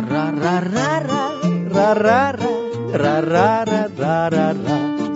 Ра-ра-ра-ра-ра-ра-ра-ра-ра-ра-ра.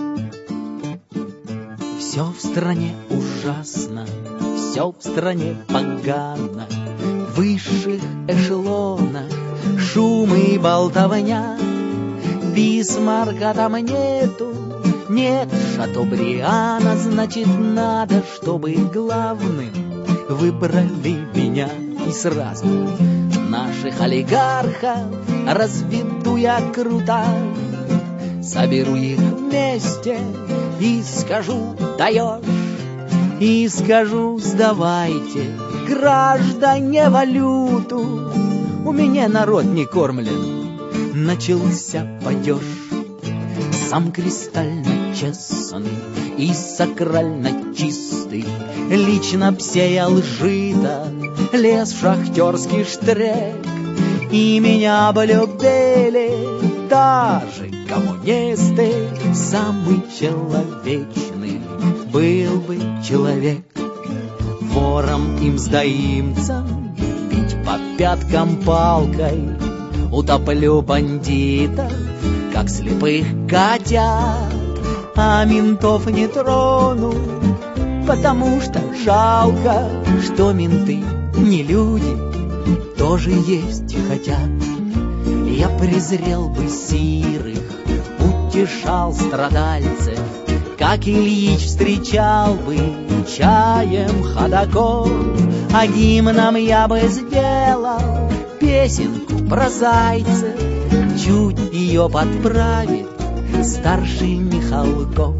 Все в стране ужасно, все в стране погано, в высших эшелонах шум и болтовня. Бисмарка там нету, нет Шатобриана, значит, надо, чтобы главным выбрали меня. И сразу наших олигархов разведу я круто, соберу их вместе и скажу: даешь, и скажу: сдавайте, граждане, валюту, у меня народ не кормлен. Начался падеж, сам кристально честный и сакрально чистый, лично обсеял жито, лес в шахтерский штрек, и меня бы любили даже коммунисты. Самый человечный был бы человек. Вором им сдаимцам бить по пяткам палкой, утоплю бандитов, как слепых котят, а ментов не трону, потому что жалко, что менты не люди, тоже есть хотят. Я презрел бы сирых, утешал страдальцев, как Ильич встречал бы чаем ходоков, а гимном я бы сделал песенку про зайцев, чуть ее подправит старший Михалков.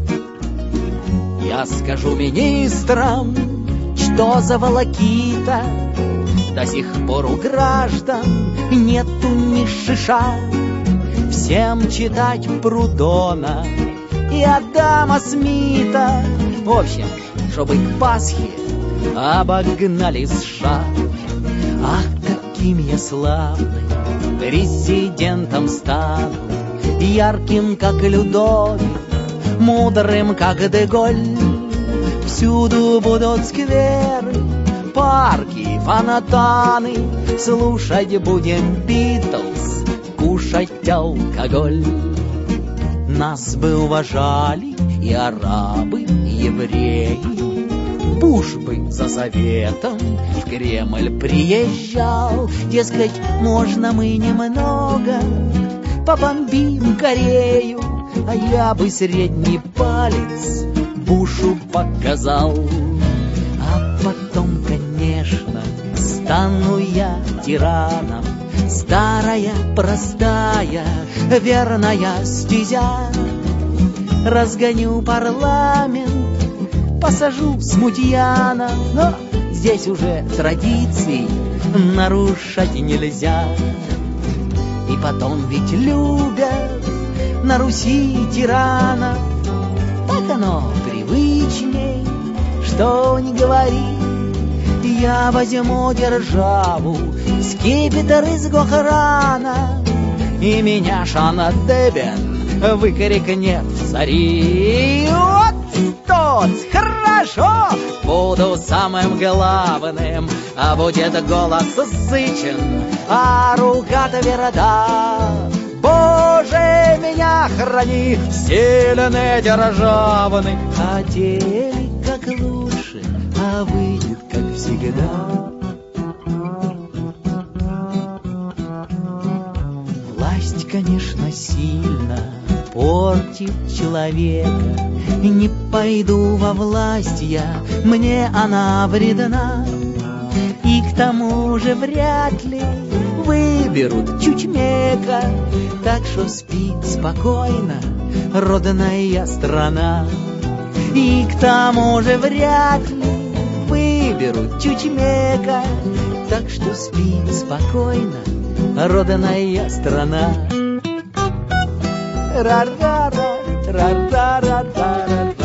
Я скажу министрам, что за волокита, до сих пор у граждан нету ни шиша. Всем читать Прудона и Адама Смита, в общем, чтобы к Пасхе обогнали США. Ах, каким я славным президентом стану, ярким, как Людовик, мудрым, как Деголь. Всюду будут скверы, парки, фонтаны, слушать будем Битлз, кушать алкоголь. Нас бы уважали и арабы, и евреи. Буш бы за советом в Кремль приезжал, дескать, можно мы немного побомбим Корею, а я бы средний палец Бушу показал. А потом, конечно, стану я тираном, старая, простая, верная стезя. Разгоню парламент, посажу смутьяна, но здесь уже традиций нарушать нельзя. И потом ведь любят на Руси тирана, так оно привычней, что не говори. Я возьму державу, скипетр из Гохрана, и меня Шана Дебен выкрикнет в цари. Вот тот, хорошо, буду самым главным, а будет голос сычен, а рука тверда. Боже, меня храни, сильный державный. Хотели как лучше, а выйдет как всегда. Власть, конечно, сильно портит человека. Не пойду во власть я, мне она вредна. И к тому же вряд ли выберут чучмека. Так что спи спокойно, родная страна. И к тому же вряд ли выберут чучмека. Так что спи спокойно, родная страна. Ра-ра-ра, ра-ра-ра-ра-ра.